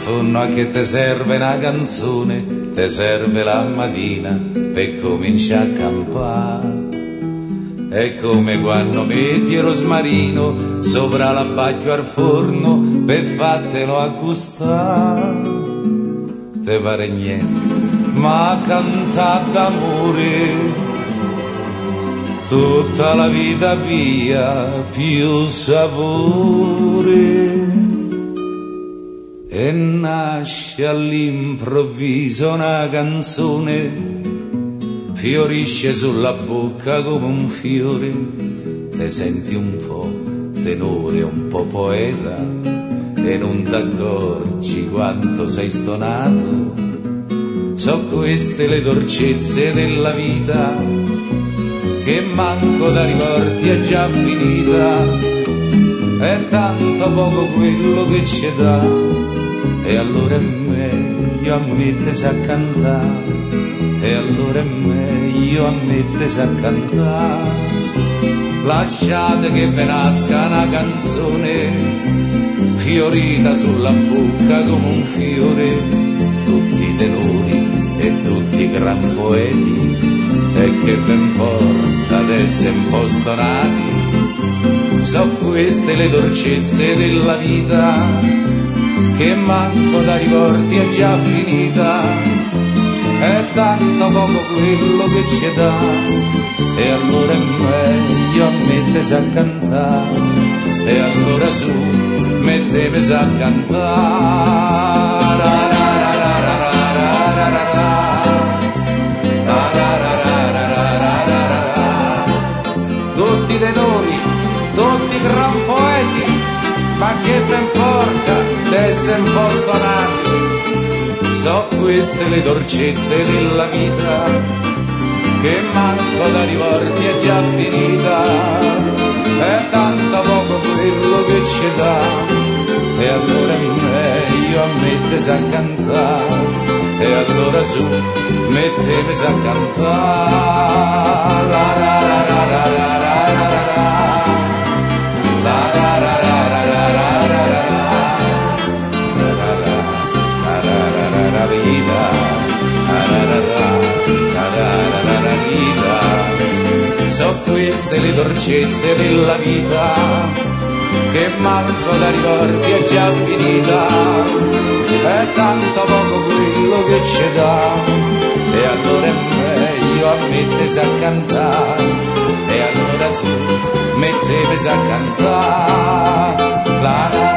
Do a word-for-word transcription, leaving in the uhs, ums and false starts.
fondo a che te serve una canzone, te serve la mattina per cominciare a campare. È come quando metti il rosmarino sopra l'abbacchio al forno per fartelo accostare. Te pare niente, ma cantare d'amore tutta la vita via più sapore. E nasce all'improvviso una canzone, fiorisce sulla bocca come un fiore. Te senti un po' tenore, un po' poeta, e non t'accorgi quanto sei stonato. So queste le dolcezze della vita, che manco da ricordi è già finita. È tanto poco quello che ci dà, e allora è meglio ammettersi a cantare. E allora è meglio ammettersi a cantare. Lasciate che ve nasca una canzone, fiorita sulla bocca come un fiore. Tutti i tenori e tutti i gran poeti, e che ben porta ad essere un po' stonati. So queste le dolcezze della vita, che manco da ricordi è già finita. È tanto poco quello che ci dà, e allora è meglio mettersi a cantare. E allora su, mettetemi a cantare. Tutti i tenori, tutti i gran poeti, ma che ben porta d'essere un po' stonati. So queste le dolcezze della vita, che manco da ricordi è già finita. È tanto poco quello che ci dà, e allora è meglio ammettersi a cantare. E allora su, mettetemi a cantare. La la la la la la la la la la la la. So queste le dolcezze della vita, che manco da ricordi è già finita. È tanto poco quello che ci dà, e allora è meglio ammettersi a cantare. E allora su, mettetemi a cantare. La la